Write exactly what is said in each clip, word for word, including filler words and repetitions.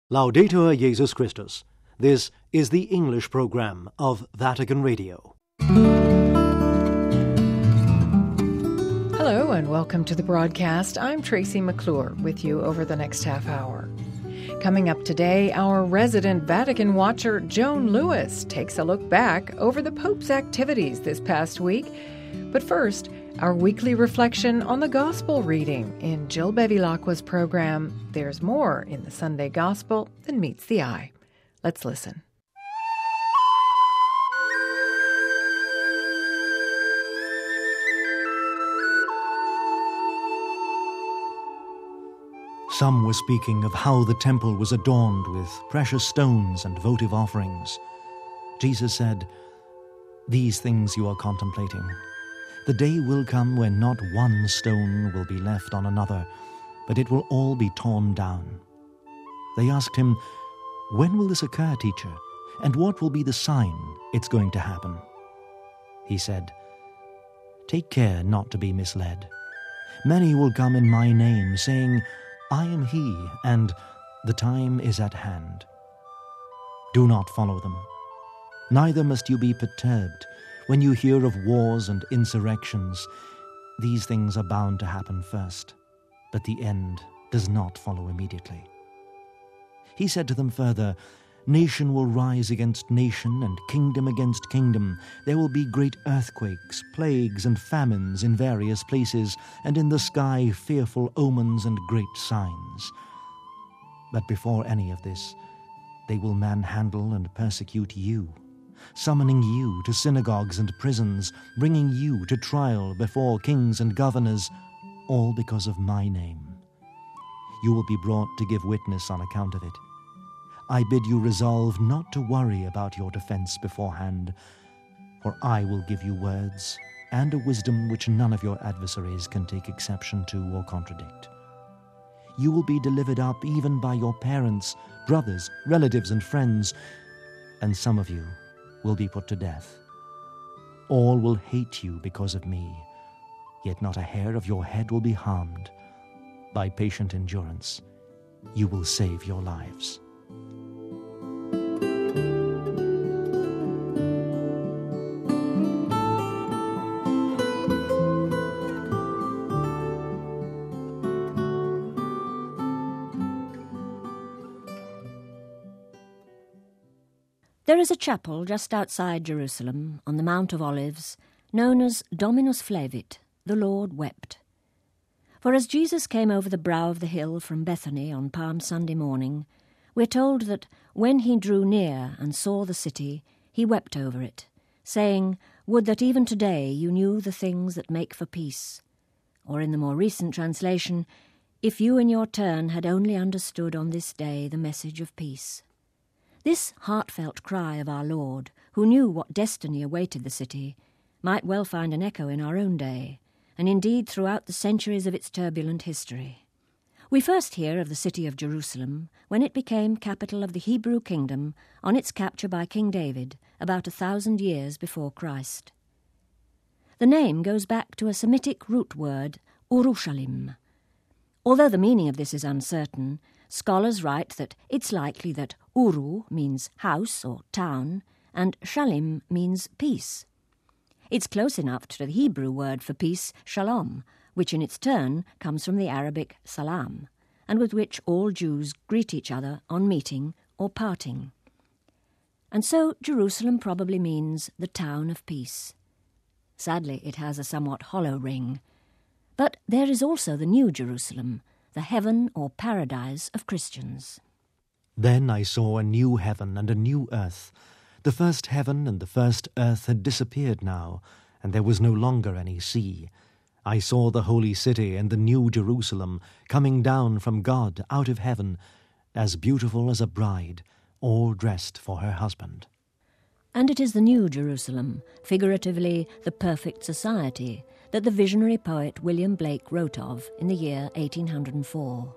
Laudetur Jesus Christus. This is the English program of Vatican Radio. Hello and welcome to the broadcast. I'm Tracy McClure with you over the next half hour. Coming up today, our resident Vatican watcher Joan Lewis takes a look back over the Pope's activities this past week. But first, our weekly reflection on the Gospel reading in Jill Bevilacqua's program, There's More in the Sunday Gospel Than Meets the Eye. Let's listen. Some were speaking of how the temple was adorned with precious stones and votive offerings. Jesus said, "These things you are contemplating. The day will come when not one stone will be left on another, but it will all be torn down." They asked him, "When will this occur, teacher? And what will be the sign it's going to happen?" He said, "Take care not to be misled. Many will come in my name, saying, 'I am he,' and 'the time is at hand.' Do not follow them. Neither must you be perturbed when you hear of wars and insurrections. These things are bound to happen first, but the end does not follow immediately." He said to them further, "Nation will rise against nation and kingdom against kingdom. There will be great earthquakes, plagues, and famines in various places, and in the sky fearful omens and great signs. But before any of this, they will manhandle and persecute you, summoning you to synagogues and prisons, bringing you to trial before kings and governors, all because of my name. You will be brought to give witness on account of it. I bid you resolve not to worry about your defense beforehand, for I will give you words and a wisdom which none of your adversaries can take exception to or contradict. You will be delivered up even by your parents, brothers, relatives, and friends, and some of you will be put to death. All will hate you because of me, yet not a hair of your head will be harmed. By patient endurance, you will save your lives." There is a chapel just outside Jerusalem, on the Mount of Olives, known as Dominus Flevit, the Lord wept. For as Jesus came over the brow of the hill from Bethany on Palm Sunday morning, we're told that when he drew near and saw the city, he wept over it, saying, "Would that even today you knew the things that make for peace." Or in the more recent translation, "If you in your turn had only understood on this day the message of peace." This heartfelt cry of our Lord, who knew what destiny awaited the city, might well find an echo in our own day, and indeed throughout the centuries of its turbulent history. We first hear of the city of Jerusalem when it became capital of the Hebrew kingdom on its capture by King David about a thousand years before Christ. The name goes back to a Semitic root word, Urushalim. Although the meaning of this is uncertain, scholars write that it's likely that Uru means house or town, and Shalim means peace. It's close enough to the Hebrew word for peace, shalom, which in its turn comes from the Arabic salam, and with which all Jews greet each other on meeting or parting. And so Jerusalem probably means the town of peace. Sadly, it has a somewhat hollow ring. But there is also the New Jerusalem, the heaven or paradise of Christians. Then I saw a new heaven and a new earth. The first heaven and the first earth had disappeared now, and there was no longer any sea. I saw the holy city and the new Jerusalem coming down from God out of heaven, as beautiful as a bride, all dressed for her husband. And it is the New Jerusalem, figuratively the perfect society, that the visionary poet William Blake wrote of in the year eighteen oh four.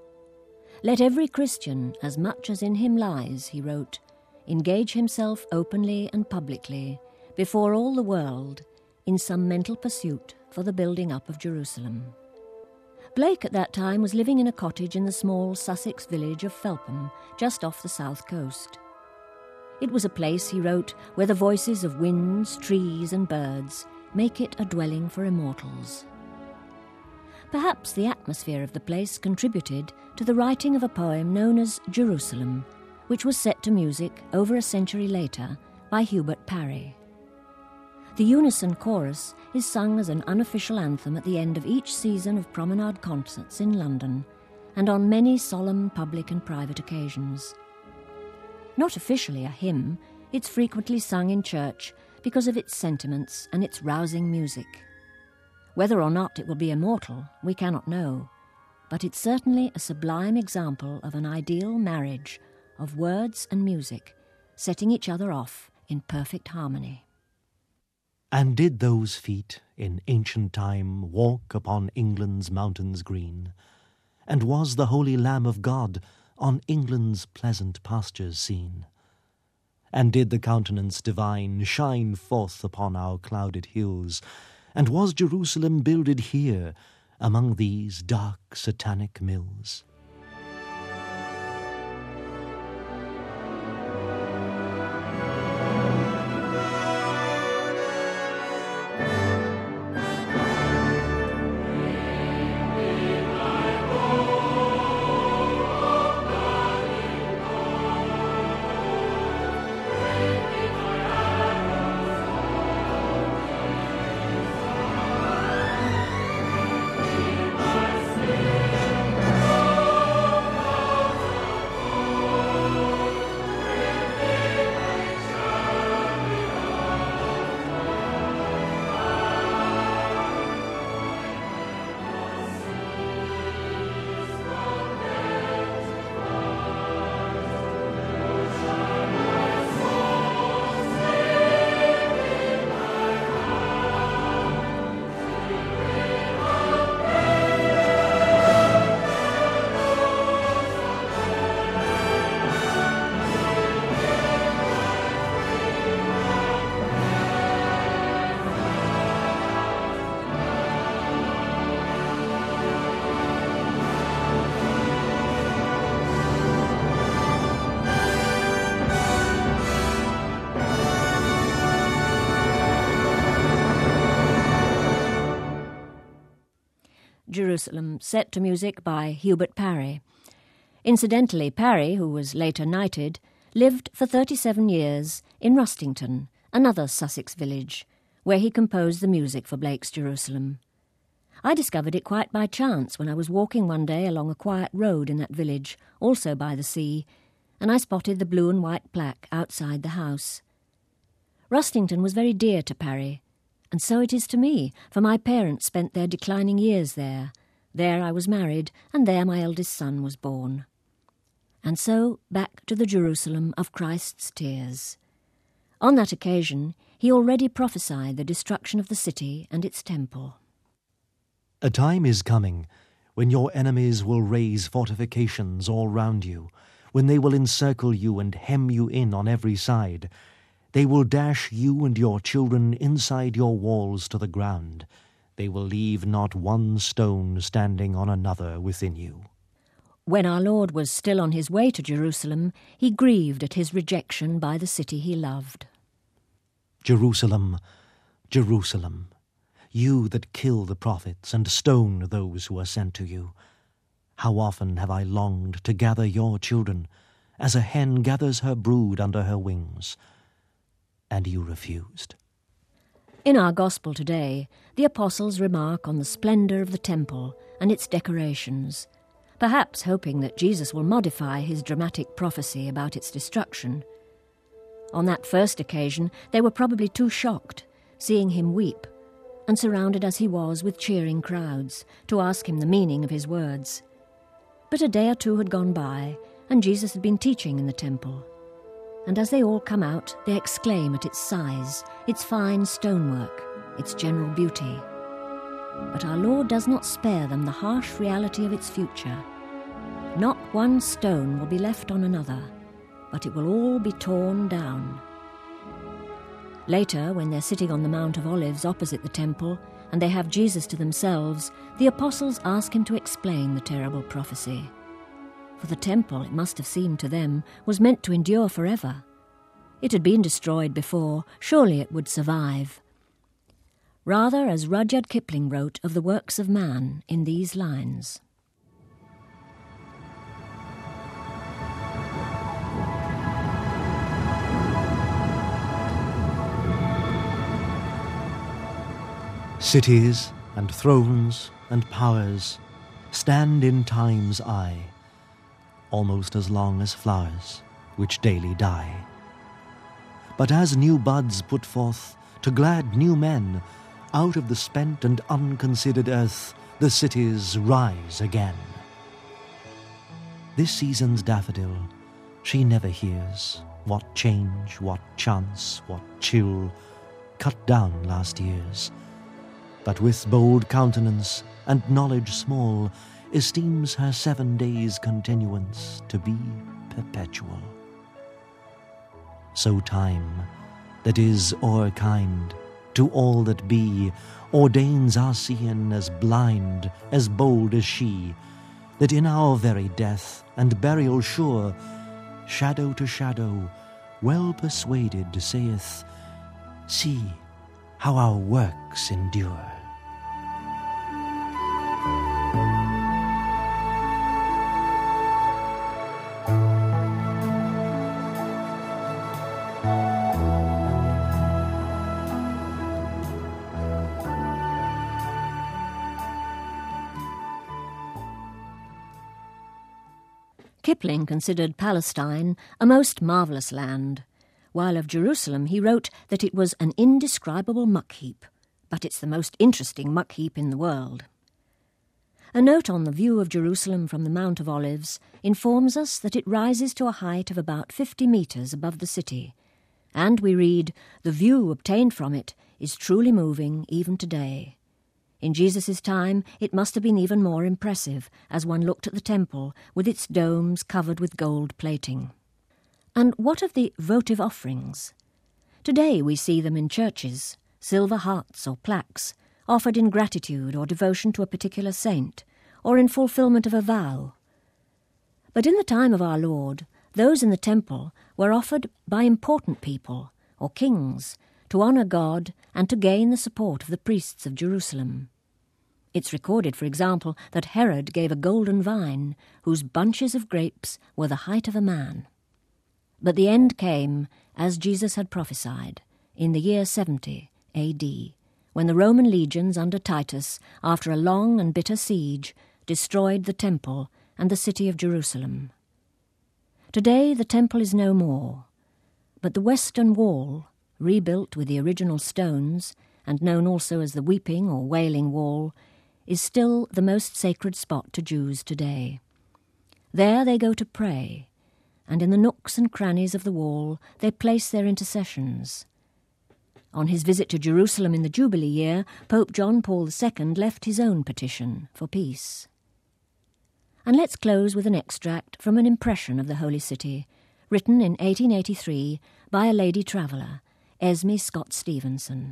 "Let every Christian, as much as in him lies," he wrote, "engage himself openly and publicly, before all the world, in some mental pursuit for the building up of Jerusalem. Blake at that time was living in a cottage in the small Sussex village of Felpham, just off the south coast. It was a place, he wrote, where the voices of winds, trees and birds make it a dwelling for immortals. Perhaps the atmosphere of the place contributed to the writing of a poem known as Jerusalem, which was set to music over a century later by Hubert Parry. The unison chorus is sung as an unofficial anthem at the end of each season of promenade concerts in London and on many solemn public and private occasions. Not officially a hymn, it's frequently sung in church because of its sentiments and its rousing music. Whether or not it will be immortal, we cannot know, but it's certainly a sublime example of an ideal marriage of words and music, setting each other off in perfect harmony. And did those feet in ancient time walk upon England's mountains green? And was the Holy Lamb of God on England's pleasant pastures seen? And did the countenance divine shine forth upon our clouded hills? And was Jerusalem builded here among these dark satanic mills? Jerusalem, set to music by Hubert Parry. Incidentally, Parry, who was later knighted, lived for thirty-seven years in Rustington, another Sussex village, where he composed the music for Blake's Jerusalem. I discovered it quite by chance when I was walking one day along a quiet road in that village, also by the sea, and I spotted the blue and white plaque outside the house. Rustington was very dear to Parry, and so it is to me, for my parents spent their declining years there. There I was married, and there my eldest son was born. And so back to the Jerusalem of Christ's tears. On that occasion, he already prophesied the destruction of the city and its temple. A time is coming when your enemies will raise fortifications all round you, when they will encircle you and hem you in on every side. They will dash you and your children inside your walls to the ground. They will leave not one stone standing on another within you. When our Lord was still on his way to Jerusalem, he grieved at his rejection by the city he loved. Jerusalem, Jerusalem, you that kill the prophets and stone those who are sent to you. How often have I longed to gather your children, as a hen gathers her brood under her wings, and you refused. In our Gospel today, the apostles remark on the splendour of the temple and its decorations, perhaps hoping that Jesus will modify his dramatic prophecy about its destruction. On that first occasion, they were probably too shocked, seeing him weep, and surrounded as he was with cheering crowds, to ask him the meaning of his words. But a day or two had gone by, and Jesus had been teaching in the temple. And as they all come out, they exclaim at its size, its fine stonework, its general beauty. But our Lord does not spare them the harsh reality of its future. Not one stone will be left on another, but it will all be torn down. Later, when they're sitting on the Mount of Olives opposite the temple, and they have Jesus to themselves, the apostles ask him to explain the terrible prophecy. For the temple, it must have seemed to them, was meant to endure forever. It had been destroyed before, surely it would survive. Rather, as Rudyard Kipling wrote of the works of man in these lines. Cities and thrones and powers stand in time's eye, almost as long as flowers which daily die. But as new buds put forth to glad new men, out of the spent and unconsidered earth the cities rise again. This season's daffodil, she never hears what change, what chance, what chill cut down last year's, but with bold countenance and knowledge small esteems her seven days' continuance to be perpetual. So time, that is o'erkind to all that be, ordains our seeing as blind, as bold as she, that in our very death and burial sure, shadow to shadow, well persuaded saith, see how our works endure. Kipling considered Palestine a most marvellous land, while of Jerusalem he wrote that it was an indescribable muck-heap, but it's the most interesting muck-heap in the world. A note on the view of Jerusalem from the Mount of Olives informs us that it rises to a height of about fifty metres above the city, and we read, the view obtained from it is truly moving even today. In Jesus' time, it must have been even more impressive as one looked at the temple with its domes covered with gold plating. And what of the votive offerings? Today we see them in churches, silver hearts or plaques, offered in gratitude or devotion to a particular saint, or in fulfilment of a vow. But in the time of our Lord, those in the temple were offered by important people, or kings, to honour God and to gain the support of the priests of Jerusalem. It's recorded, for example, that Herod gave a golden vine, whose bunches of grapes were the height of a man. But the end came, as Jesus had prophesied, in the year seventy A D, when the Roman legions under Titus, after a long and bitter siege, destroyed the temple and the city of Jerusalem. Today the temple is no more, but the western wall, rebuilt with the original stones, and known also as the Weeping or Wailing Wall, is still the most sacred spot to Jews today. There they go to pray, and in the nooks and crannies of the wall they place their intercessions. On his visit to Jerusalem in the Jubilee year, Pope John Paul the Second left his own petition for peace. And let's close with an extract from an impression of the Holy City, written in eighteen eighty-three by a lady traveller, Esme Scott Stevenson.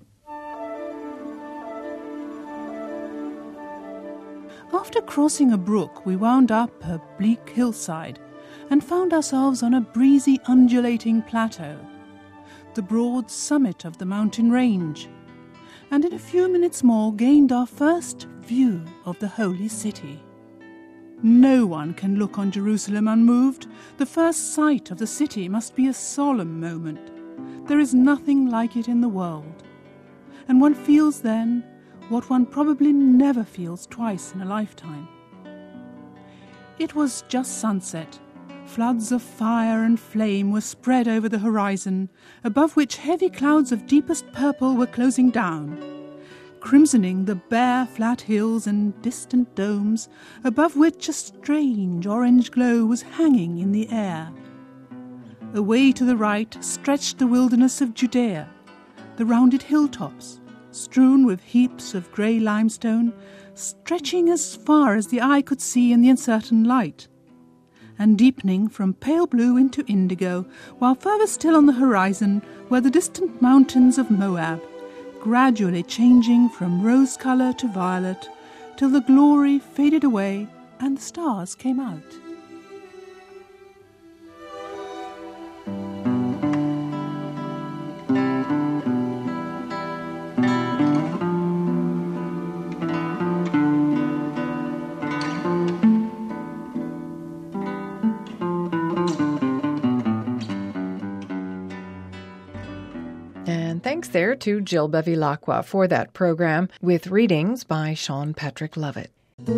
After crossing a brook, we wound up a bleak hillside and found ourselves on a breezy, undulating plateau, the broad summit of the mountain range, and in a few minutes more gained our first view of the Holy City. No one can look on Jerusalem unmoved. The first sight of the city must be a solemn moment. There is nothing like it in the world, and one feels then what one probably never feels twice in a lifetime. It was just sunset. Floods of fire and flame were spread over the horizon, above which heavy clouds of deepest purple were closing down, crimsoning the bare flat hills and distant domes, above which a strange orange glow was hanging in the air. Away to the right stretched the wilderness of Judea, the rounded hilltops, strewn with heaps of grey limestone, stretching as far as the eye could see in the uncertain light, and deepening from pale blue into indigo, while further still on the horizon were the distant mountains of Moab, gradually changing from rose colour to violet, till the glory faded away and the stars came out. And thanks there to Jill Bevilacqua for that program, with readings by Sean Patrick Lovett.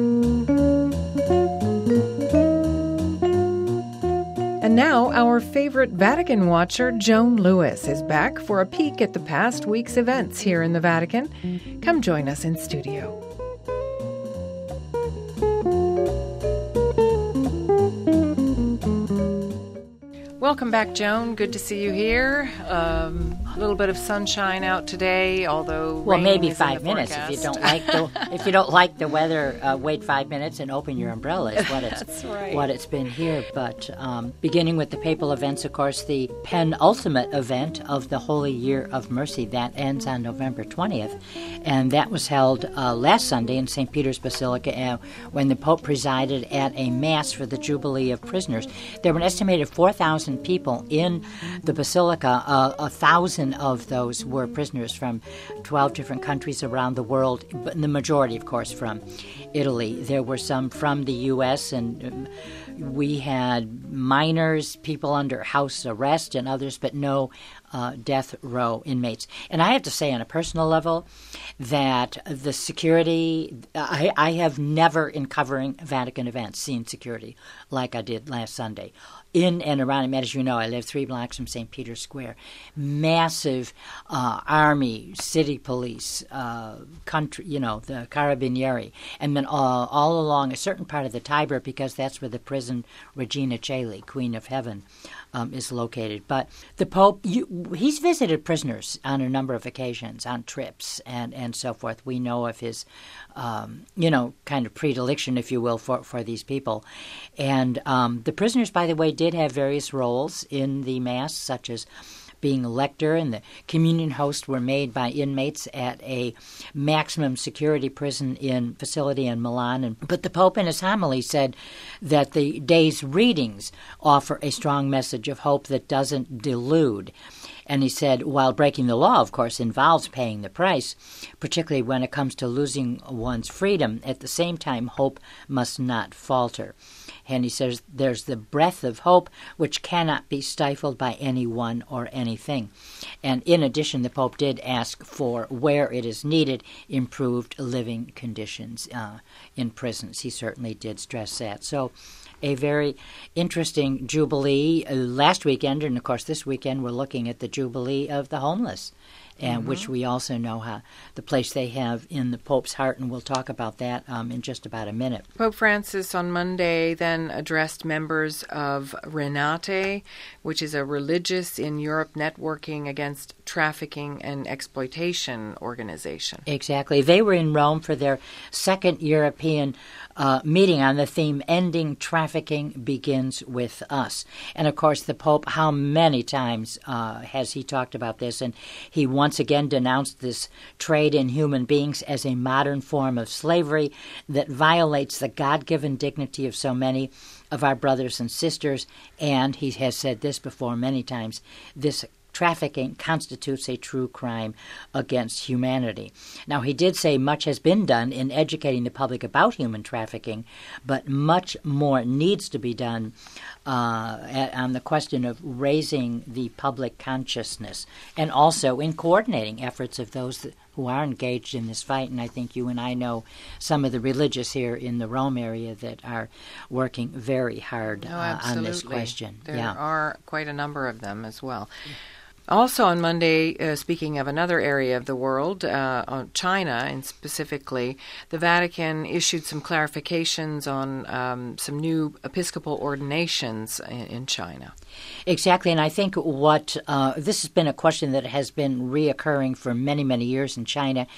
And now, our favorite Vatican watcher, Joan Lewis, is back for a peek at the past week's events here in the Vatican. Come join us in studio. Welcome back, Joan. Good to see you here. Um, a little bit of sunshine out today, although well, rain maybe is five in the minutes. forecast. If you don't like the if you don't like the weather, uh, wait five minutes and open your umbrella. Is what it's That's right. what it's been here. But um, beginning with the papal events, of course, the penultimate event of the Holy Year of Mercy that ends on November twentieth, and that was held uh, last Sunday in Saint Peter's Basilica uh, when the Pope presided at a mass for the Jubilee of Prisoners. There were an estimated four thousand people in the Basilica. Uh, a thousand of those were prisoners from twelve different countries around the world, but the majority, of course, from Italy. There were some from the U S, and um, we had minors, people under house arrest, and others, but no uh, death row inmates. And I have to say, on a personal level, that the security, I, I have never, in covering Vatican events, seen security like I did last Sunday. In and around, as you know, I live three blocks from Saint Peter's Square. Massive uh, army, city police, uh, country, you know, the Carabinieri, and then all, all along a certain part of the Tiber, because that's where the prison Regina Coeli, Queen of Heaven, um, is located. But the Pope, you, he's visited prisoners on a number of occasions, on trips and, and so forth. We know of his, um, you know, kind of predilection, if you will, for, for these people. And um, the prisoners, by the way, did have various roles in the Mass, such as being a lector, and the communion hosts were made by inmates at a maximum security prison in facility in Milan. And, but the Pope in his homily said that the day's readings offer a strong message of hope that doesn't delude. And he said, while breaking the law, of course, involves paying the price, particularly when it comes to losing one's freedom, at the same time, hope must not falter. And he says there's the breath of hope which cannot be stifled by anyone or anything. And in addition, the Pope did ask for, where it is needed, improved living conditions uh, in prisons. He certainly did stress that. So a very interesting Jubilee uh, last weekend, and of course this weekend we're looking at the Jubilee of the homeless, and mm-hmm. which we also know how the place they have in the Pope's heart, and we'll talk about that um, in just about a minute. Pope Francis on Monday then addressed members of Renate, which is a religious in Europe networking against trafficking and exploitation organization. Exactly. They were in Rome for their second European uh, meeting on the theme, Ending Trafficking Begins With Us. And of course, the Pope, how many times uh, has he talked about this? And he once again denounced this trade in human beings as a modern form of slavery that violates the God-given dignity of so many of our brothers and sisters. And he has said this before many times, this trafficking constitutes a true crime against humanity. Now, he did say much has been done in educating the public about human trafficking, but much more needs to be done uh, at, on the question of raising the public consciousness, and also in coordinating efforts of those that, who are engaged in this fight. And I think you and I know some of the religious here in the Rome area that are working very hard oh, uh, on this question. There yeah. are quite a number of them as well. Also on Monday, uh, speaking of another area of the world, uh, on China, and specifically, the Vatican issued some clarifications on um, some new episcopal ordinations in, in China. Exactly, and I think what uh, this has been a question that has been reoccurring for many, many years in China.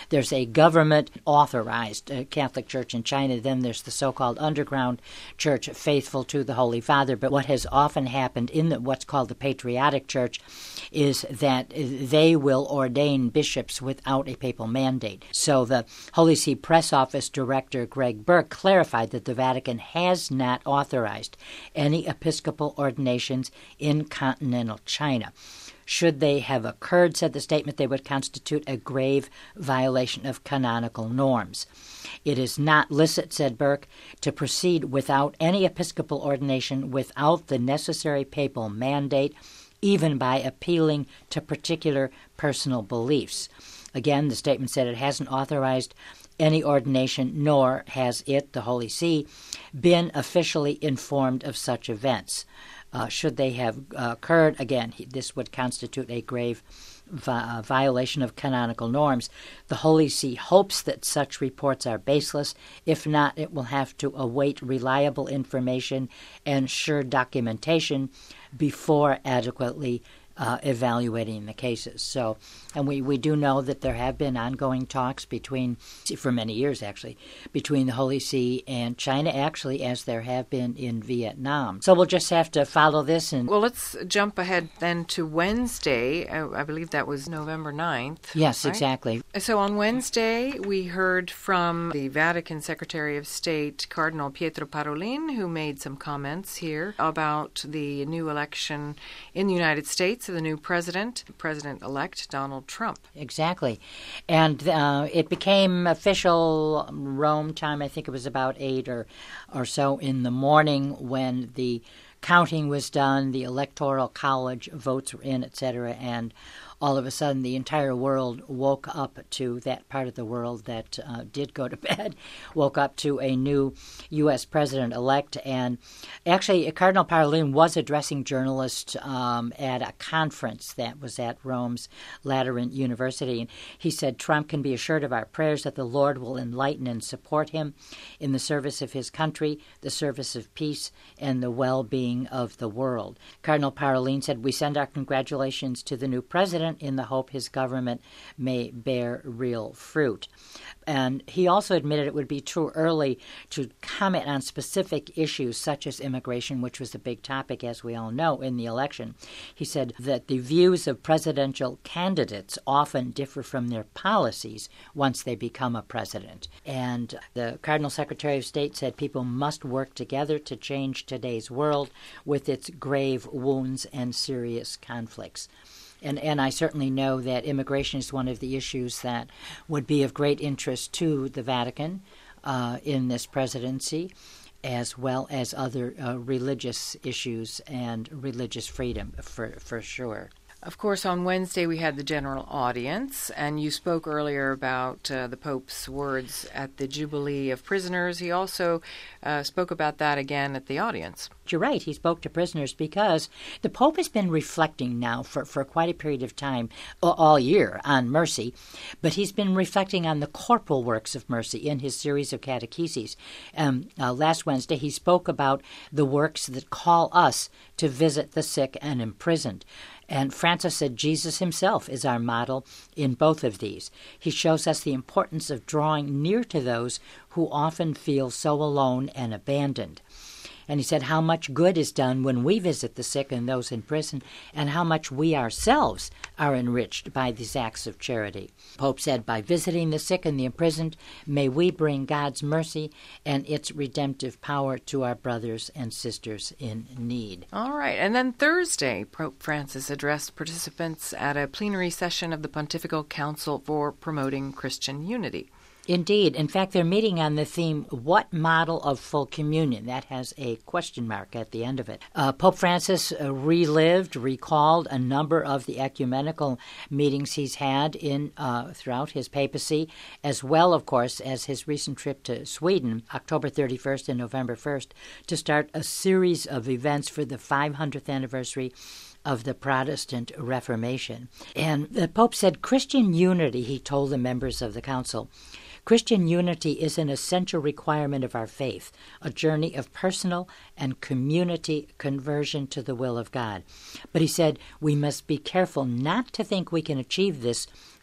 There's a government-authorized uh, Catholic Church in China. Then there's the so-called underground church faithful to the Holy Father. But what has often happened in the, what's called the Patriotic Church is that they will ordain bishops without a papal mandate. So the Holy See Press Office Director Greg Burke clarified that the Vatican has not authorized any episcopal ordinations in continental China. Should they have occurred, said the statement, they would constitute a grave violation of canonical norms. It is not licit, said Burke, to proceed without any episcopal ordination without the necessary papal mandate, even by appealing to particular personal beliefs. Again, the statement said it hasn't authorized any ordination, nor has it, the Holy See, been officially informed of such events. Uh, should they have uh, occurred, again, this would constitute a grave vi- violation of canonical norms. The Holy See hopes that such reports are baseless. If not, it will have to await reliable information and sure documentation before adequately Uh, evaluating the cases. So, and we, we do know that there have been ongoing talks between, for many years actually, between the Holy See and China, actually, as there have been in Vietnam. So we'll just have to follow this. And well, let's jump ahead then to Wednesday. I, I believe that was November ninth. Yes, right? exactly. So on Wednesday, we heard from the Vatican Secretary of State, Cardinal Pietro Parolin, who made some comments here about the new election in the United States of the new president, President-elect Donald Trump. Exactly. And uh, it became official Rome time, I think it was about eight or, or so in the morning when the counting was done, the Electoral College votes were in, et cetera, and all of a sudden the entire world woke up to that part of the world that uh, did go to bed, woke up to a new U S president-elect. And actually, Cardinal Parolin was addressing journalists um, at a conference that was at Rome's Lateran University. And he said, Trump can be assured of our prayers that the Lord will enlighten and support him in the service of his country, the service of peace, and the well-being of the world. Cardinal Parolin said, we send our congratulations to the new president in the hope his government may bear real fruit. And he also admitted it would be too early to comment on specific issues such as immigration, which was a big topic, as we all know, in the election. He said that the views of presidential candidates often differ from their policies once they become a president. And the Cardinal Secretary of State said people must work together to change today's world with its grave wounds and serious conflicts. And and I certainly know that immigration is one of the issues that would be of great interest to the Vatican uh, in this presidency, as well as other uh, religious issues and religious freedom, for, for sure. Of course, on Wednesday we had the general audience, and you spoke earlier about uh, the Pope's words at the Jubilee of Prisoners. He also uh, spoke about that again at the audience. You're right. He spoke to prisoners because the Pope has been reflecting now for, for quite a period of time, all year, on mercy, but he's been reflecting on the corporal works of mercy in his series of catecheses. Um, uh, last Wednesday, he spoke about the works that call us to visit the sick and imprisoned. And Francis said Jesus himself is our model in both of these. He shows us the importance of drawing near to those who often feel so alone and abandoned. And he said how much good is done when we visit the sick and those in prison, and how much we ourselves are enriched by these acts of charity. Pope said, by visiting the sick and the imprisoned, may we bring God's mercy and its redemptive power to our brothers and sisters in need. All right. And then Thursday, Pope Francis addressed participants at a plenary session of the Pontifical Council for Promoting Christian Unity. Indeed. In fact, they're meeting on the theme, what model of full communion? That has a question mark at the end of it. Uh, Pope Francis uh, relived, recalled a number of the ecumenical meetings he's had in uh, throughout his papacy, as well, of course, as his recent trip to Sweden, October thirty-first and November first, to start a series of events for the five hundredth anniversary of the Protestant Reformation. And the Pope said Christian unity, he told the members of the council, Christian unity is an essential requirement of our faith, a journey of personal and community conversion to the will of God. But he said we must be careful not to think we can achieve this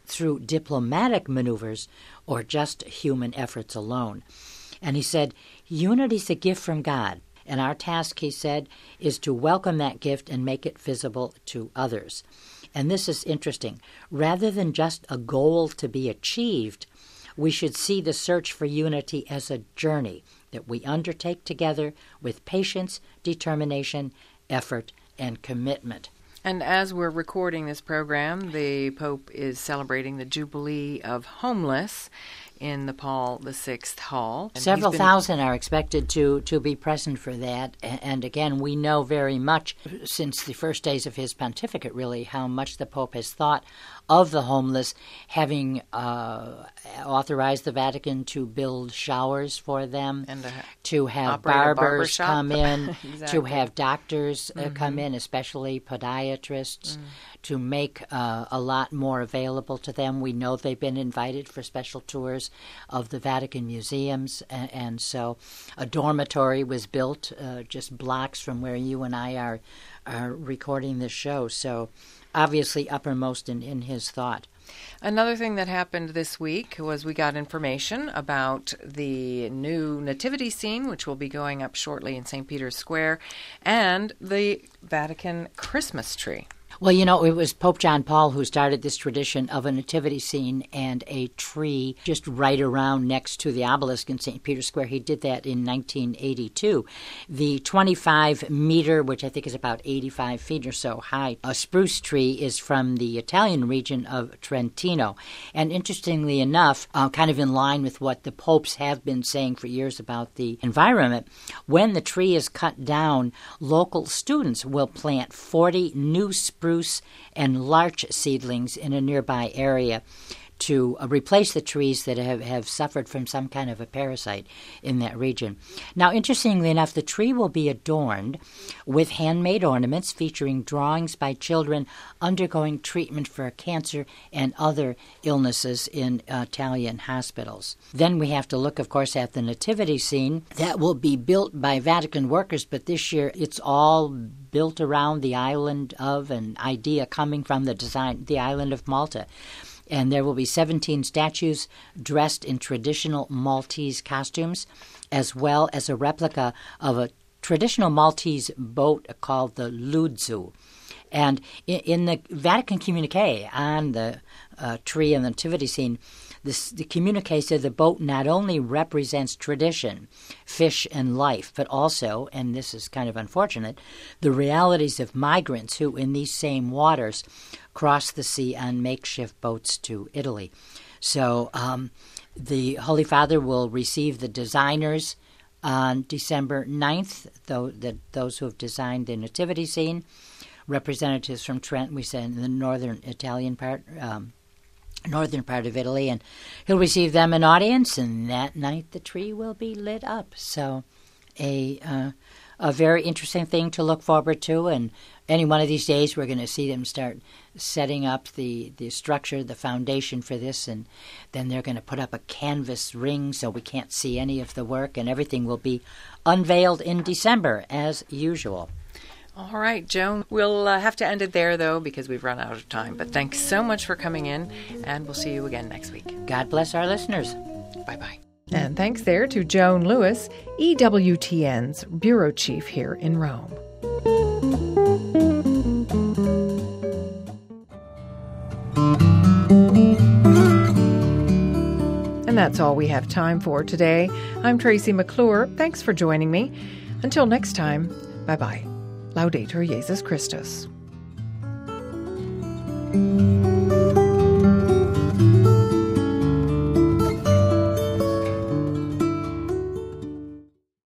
through diplomatic maneuvers or just human efforts alone. And he said, unity is a gift from God. And our task, he said, is to welcome that gift and make it visible to others. And this is interesting. Rather than just a goal to be achieved, we should see the search for unity as a journey that we undertake together with patience, determination, effort, and commitment. And as we're recording this program, the Pope is celebrating the Jubilee of Homeless in the Paul the Sixth Hall. And Several been... thousand are expected to, to be present for that. And again, we know very much since the first days of his pontificate, really, how much the Pope has thought of the homeless, having uh, authorized the Vatican to build showers for them, and to have barbers come in, exactly. to have doctors uh, mm-hmm. come in, especially podiatrists, mm. to make uh, a lot more available to them. We know they've been invited for special tours of the Vatican museums, and, and so a dormitory was built uh, just blocks from where you and I are, are recording this show. So obviously uppermost in, in his thought. Another thing that happened this week was we got information about the new nativity scene, which will be going up shortly in Saint Peter's Square, and the Vatican Christmas tree. Well, you know, it was Pope John Paul who started this tradition of a nativity scene and a tree just right around next to the obelisk in Saint Peter's Square. He did that in nineteen eighty-two. The twenty-five meter, which I think is about eighty-five feet or so high, a spruce tree is from the Italian region of Trentino. And interestingly enough, uh, kind of in line with what the popes have been saying for years about the environment, when the tree is cut down, local students will plant forty new spruce spruce and larch seedlings in a nearby area to uh, replace the trees that have, have suffered from some kind of a parasite in that region. Now, interestingly enough, the tree will be adorned with handmade ornaments featuring drawings by children undergoing treatment for cancer and other illnesses in uh, Italian hospitals. Then we have to look, of course, at the nativity scene. That will be built by Vatican workers, but this year it's all built around the island of, an idea coming from the design, the island of Malta. And there will be seventeen statues dressed in traditional Maltese costumes, as well as a replica of a traditional Maltese boat called the Ludzu. And in, in the Vatican communique on the uh, tree and the nativity scene, this, the communique said the boat not only represents tradition, fish, and life, but also, and this is kind of unfortunate, the realities of migrants who, in these same waters, cross the sea on makeshift boats to Italy. So um, the Holy Father will receive the designers on December ninth, though, the, those who have designed the nativity scene, representatives from Trent, we said in the northern Italian part, um, northern part of Italy, and he'll receive them an audience, and that night the tree will be lit up. So a uh, a very interesting thing to look forward to, and any one of these days we're going to see them start setting up the, the structure, the foundation for this, and then they're going to put up a canvas ring so we can't see any of the work, and everything will be unveiled in December as usual. All right, Joan. We'll uh, have to end it there, though, because we've run out of time. But thanks so much for coming in, and we'll see you again next week. God bless our listeners. Bye-bye. And thanks there to Joan Lewis, E W T N's Bureau Chief here in Rome. And that's all we have time for today. I'm Tracy McClure. Thanks for joining me. Until next time, bye-bye. Laudetur Jesus Christus.